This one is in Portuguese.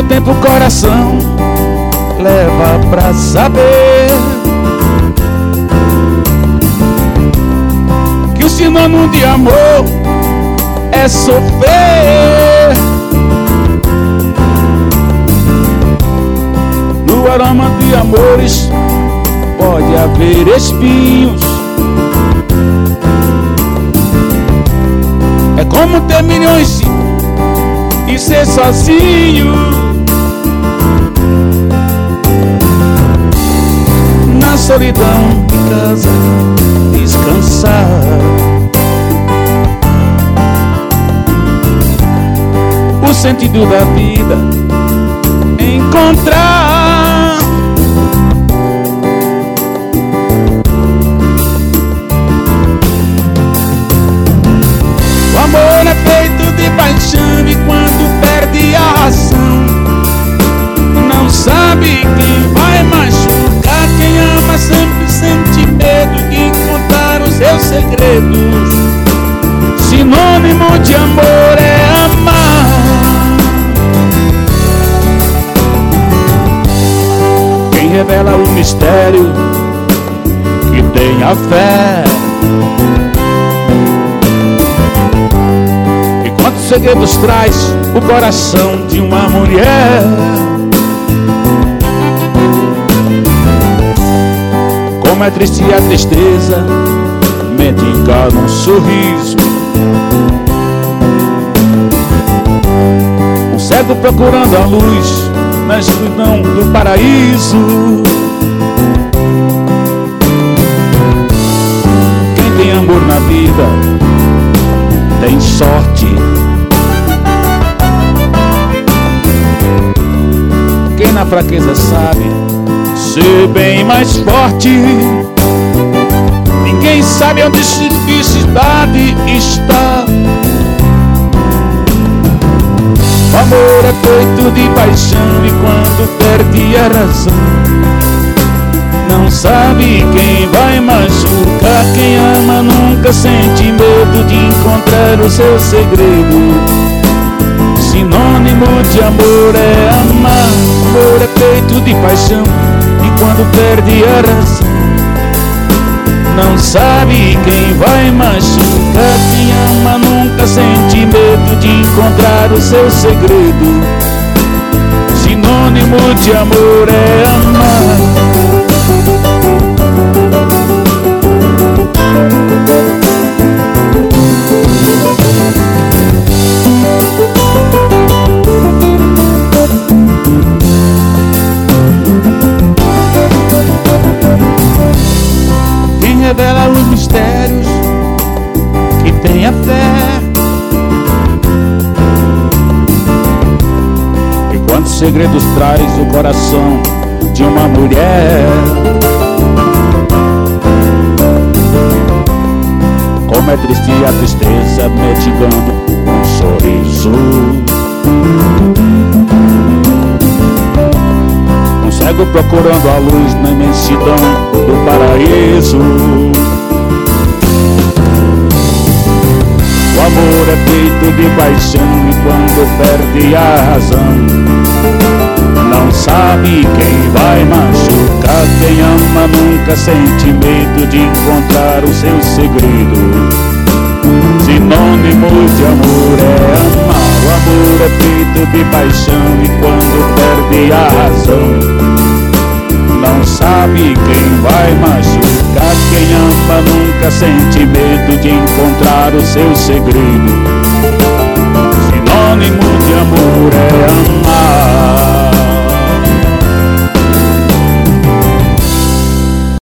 tempo o coração leva pra saber que o sinônimo de amor é sofrer. No aroma de amores pode haver espinhos. É como ter milhões e ser sozinho. Na solidão de casa descansar. O sentido da vida encontrar. O amor é feito de paixão e quando perde a razão não sabe quem vai machucar. Quem ama sempre sente medo de contar os seus segredos. Sinônimo de amor é amar. Quem revela o mistério que tem a fé. E quantos segredos traz o coração de uma mulher. Como é triste a tristeza, mendigar num sorriso. Um cego procurando a luz na escuridão do paraíso. Quem tem amor na vida tem sorte. Quem na fraqueza sabe ser bem mais forte. Ninguém sabe onde a felicidade está. O amor é feito de paixão e quando perde a razão não sabe quem vai machucar. Quem ama nunca sente medo de encontrar o seu segredo. Sinônimo de amor é amar. O amor é feito de paixão e quando perde a razão não sabe quem vai machucar. Quem ama nunca sente medo de encontrar o seu segredo. Sinônimo de amor é amar. Quem revela os mistérios que tem a fé. E quantos segredos traz o coração de uma mulher. Como é triste a tristeza mitigando um sorriso. Um cego procurando a luz na imensidão do paraíso. O amor é feito de paixão e quando perde a razão não sabe quem vai machucar. Quem ama nunca sente medo de encontrar o seu segredo. Sinônimo de amor é amar. O amor é feito de paixão e quando perde a razão não sabe quem vai machucar. Quem ama nunca sente medo de encontrar o seu segredo. Sinônimo de amor é amar.